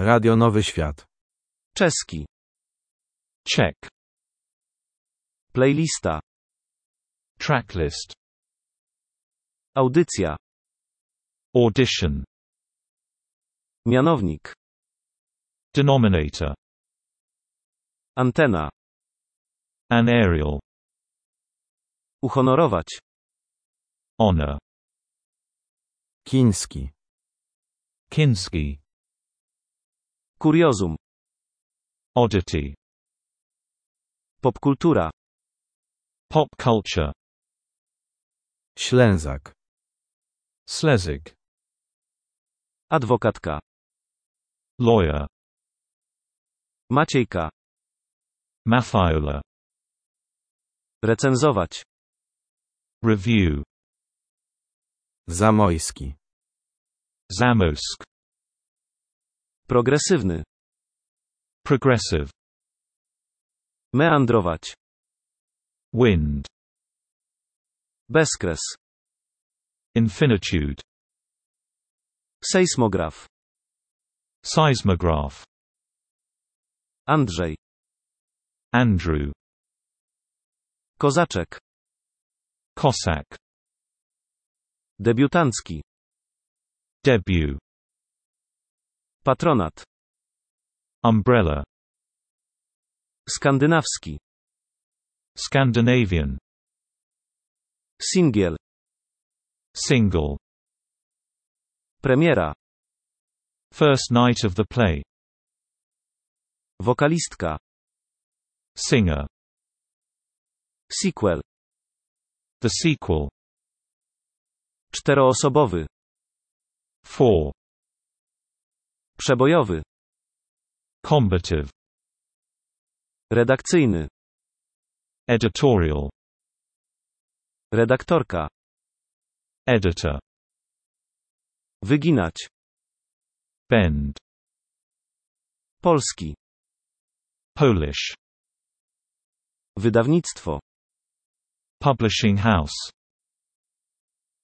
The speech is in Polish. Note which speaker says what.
Speaker 1: Radio Nowy Świat.
Speaker 2: Czeski.
Speaker 3: Czech.
Speaker 2: Playlista.
Speaker 3: Tracklist.
Speaker 2: Audycja.
Speaker 3: Audition.
Speaker 2: Mianownik.
Speaker 3: Denominator.
Speaker 2: Antena.
Speaker 3: An aerial.
Speaker 2: Uhonorować.
Speaker 3: Honor.
Speaker 1: Chiński.
Speaker 3: Kinski.
Speaker 2: Kuriozum.
Speaker 3: Oddity.
Speaker 2: Popkultura.
Speaker 3: Pop culture.
Speaker 1: Ślęzak.
Speaker 3: Slezig.
Speaker 2: Adwokatka.
Speaker 3: Lawyer.
Speaker 2: Maciejka.
Speaker 3: Mathiola.
Speaker 2: Recenzować.
Speaker 3: Review.
Speaker 1: Zamojski.
Speaker 3: Zamosk.
Speaker 2: Progresywny.
Speaker 3: Progressive.
Speaker 2: Meandrować.
Speaker 3: Wind.
Speaker 2: Bezkres.
Speaker 3: Infinitude.
Speaker 2: Sejsmograf.
Speaker 3: Seismograph.
Speaker 2: Andrzej.
Speaker 3: Andrew.
Speaker 2: Kozaczek.
Speaker 3: Cossack.
Speaker 2: Debiutancki.
Speaker 3: Debut.
Speaker 2: Patronat.
Speaker 3: Umbrella.
Speaker 2: Skandynawski.
Speaker 3: Scandinavian.
Speaker 2: Singiel.
Speaker 3: Single.
Speaker 2: Premiera.
Speaker 3: First night of the play.
Speaker 2: Wokalistka.
Speaker 3: Singer.
Speaker 2: Sequel.
Speaker 3: The sequel.
Speaker 2: Czteroosobowy.
Speaker 3: 4.
Speaker 2: Przebojowy.
Speaker 3: Combative.
Speaker 2: Redakcyjny.
Speaker 3: Editorial.
Speaker 2: Redaktorka.
Speaker 3: Editor.
Speaker 2: Wyginać.
Speaker 3: Bend.
Speaker 2: Polski.
Speaker 3: Polish.
Speaker 2: Wydawnictwo.
Speaker 3: Publishing house.